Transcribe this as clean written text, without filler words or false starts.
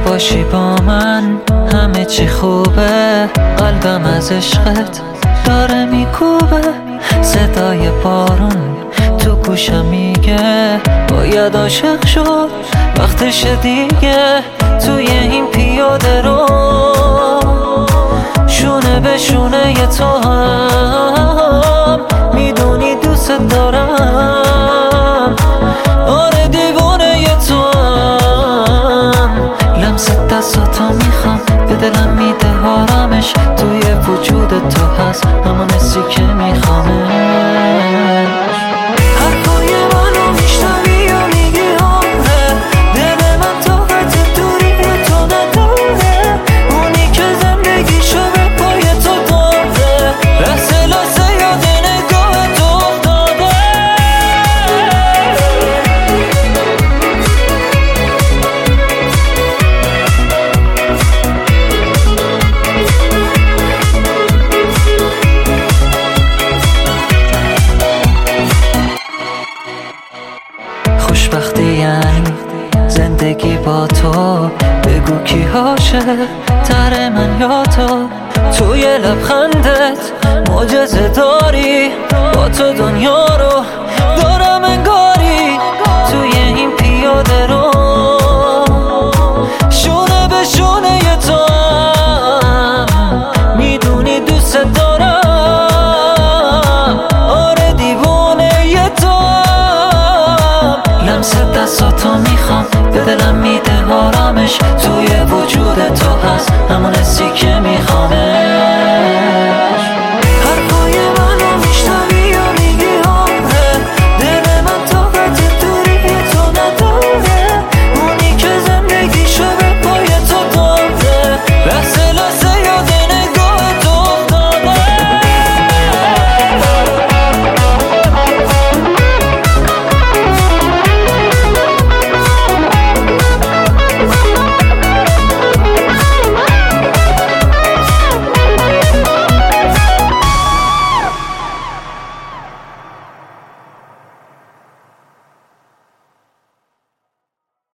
باشی با من همه چی خوبه، قلبم از عشقت داره میکوبه، صدای بارون تو گوشم میگه باید عاشق شد، وقتش دیگه. توی این پیاده رو شونه به شونه تو هم میدونی دوست دارم، آره دیوانه تو هم. لمس دستاتو میخوام به دلم میده آرامش، توی وجود تو هست همون حسی که میخوامش. حرفای منو میشنوی و میگی آره، دل من طاقت دوری تو نداره، اونی که زندگیشو به پای تو داره، لحظه لحظه یاد نگاه تو افتاده. خوشبختی یعنی زندگی با تو، بگو کی عاشق تر من یا تو. توی لبخندت معجزه داری، با تو دنیا رو دارم انگاری. توی این پیاده رو شونه به شونه تو هم میدونی دوست دارم، آره دیوانه تو هم. لمس دستاتو میخوام به دلم میده آرامش، توی